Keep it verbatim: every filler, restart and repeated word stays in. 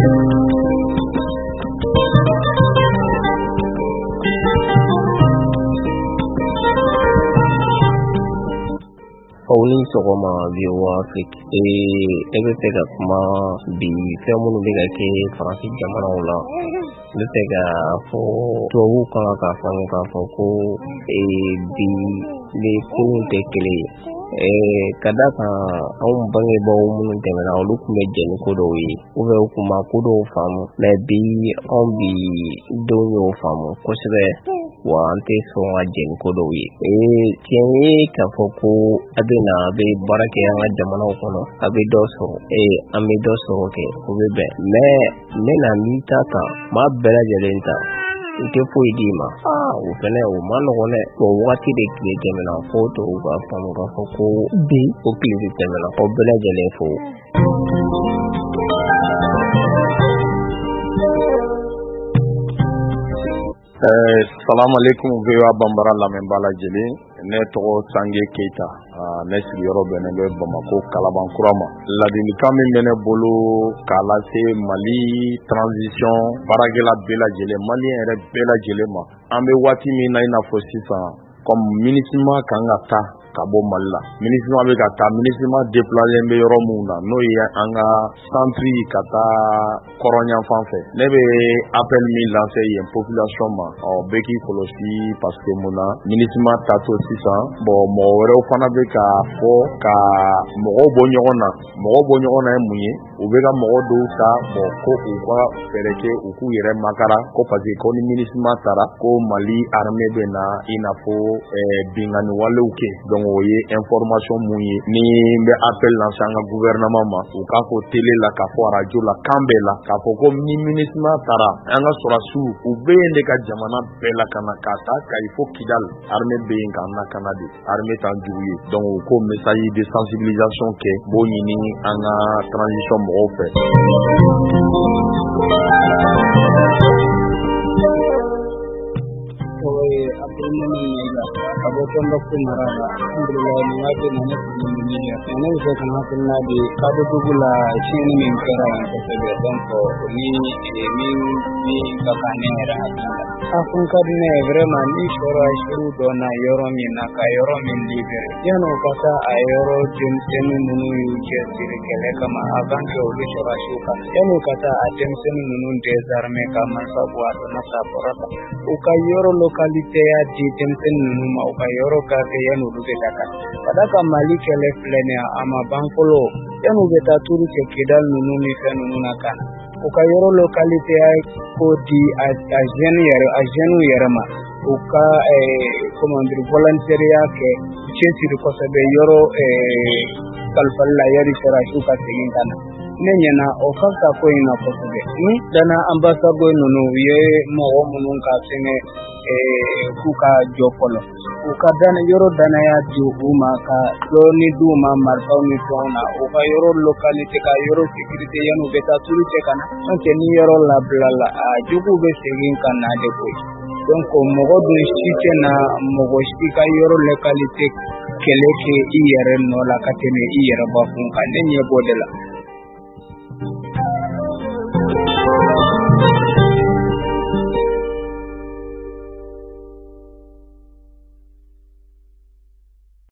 Oni sɔgɔma Viwa Afrique e bɛ fɛ ka kuma bi fɛn minnu bɛ ka kɛ Faransi jamanaw la. N bɛ fɛ ka fɔ tubabuw kan ka faamu k'a fɔ ko bi ni kunun tɛ kelen ye. Ka d'a kan anw bangebaaw minnu tɛmɛna olu tun bɛ jɛ ni ko dɔw ye ou bien u tun ma ko dɔw faamu, mais bi anw bi denw y'o faamu kosɛbɛ wa an tɛ sɔn ka jɛ ni ko dɔw ye. Tiɲɛ ye k'a fɔ ko a bɛ na a bɛ baara kɛ an ka jamanaw kɔnɔ, a bɛ dɔ sɔrɔ an bɛ dɔ sɔrɔ kɛ o bɛ bɛn, mais n bɛna min ta kan maa bɛɛ lajɛlen ta u tɛ foyi d'i ma. O fɛnɛ o ma nɔgɔn dɛ. O wagati de tile tɛmɛna fo tubabuw ka faamu k'a fɔ ko bi o tile de tɛmɛna. O bɛɛ lajɛlen fo. Salamu alaikum Viwa Bambara lamɛnbaa lajɛlen. Ne tɔgɔ Sange Keita. Ne sigiyɔrɔ bɛnnen bɛ Bamako Kalabankura ma. Ladilikan min bɛ ne bolo k'a lase Mali transition baarakɛla bɛɛ lajɛlen, Malien yɛrɛ bɛɛ lajɛlen ma. An bɛ waati min na i n'a fɔ sisan, comme MINUSMA kan ka taa ka bɔ Mali la. MINUSMA bɛ ka taa, MINUSMA déplacé bɛ yɔrɔ min na n'o ye an ka centre ka taa kɔrɔnyanfan fɛ. Ne bɛ appel min lancé yen population ma, ɔ bɛɛ k'i kɔlɔsi parce que mun na MINUSMA taatɔ sisan, bon mɔgɔ wɛrɛw fana bɛ ka fɔ ka mɔgɔw bɔ ɲɔgɔn na. Mɔgɔw bɔ ɲɔgɔn na ye mun ye? U bɛ ka mɔgɔ dɔw ta bon ko u ka fɛɛrɛ kɛ u k'u yɛrɛ makara ko parce que ko ni MINUSMA taara ko Mali armée bɛ na i n'a fɔ bingani walew kɛ. Donc o ye information mun ye ni bɛ appel lancé an ka gouvernement ma, u k'a fɔ télé la, k'a fɔ radio la, kan bɛɛ la, k'a fɔ ko ni MINUSMA taara an ka sɔrɔdasiw u bɛ yen de ka jamana bɛɛ lakana k'a ta Kayi fo Kidal, armée bɛ yen k'an lakana de, armée t'an jugu ye. Donc u ko message de sensibilisation kɛ b'o ɲini an ka transition mɔgɔw fɛ. Abokan kumara alhamdulillah ni waje na ne kuma ni ya ne se kana kunna bi ka do dugula shi ne min kara ko se be don ko ni ni ni ka kane ra a kun ka ne vraiment ni shora shiru do na yoro min na ka yoro min libere yano kata a yoro jin tenu munu ke sire kele kama avan ko bi shora shu ka yano kata a jin tenu munu desarme ka man sabu ato na saporata u ka yoro localité ya di jin tenu munu ma ka yoro ka ke yanu rube daka padaka Mali kele flene ama bankolo yanu beta turu ke Kidal nunu mi fe nunu nakana o ka yoro localité ay ko di a jeune yere a jeune yere ma o ka eh comment dire volontariat ke chesi ko sabe yoro eh kalfalla yari sera shuka tegin kana nenyana o fakta ko ina ko sabe ni dana ambassador nunu ye mo o munun ka sene eh kuka jokolo uka dana yoro dana ya ju uma ka doni duma marfa mi tona uka yoro localité ka yoro sécurité yanu beta turu te kana onke ni yoro la blala a jugu be segin kana de ko donc mogo do shite na mogo shika yoro localité keleke iyere no la katene iyere ba fun kan ne bodela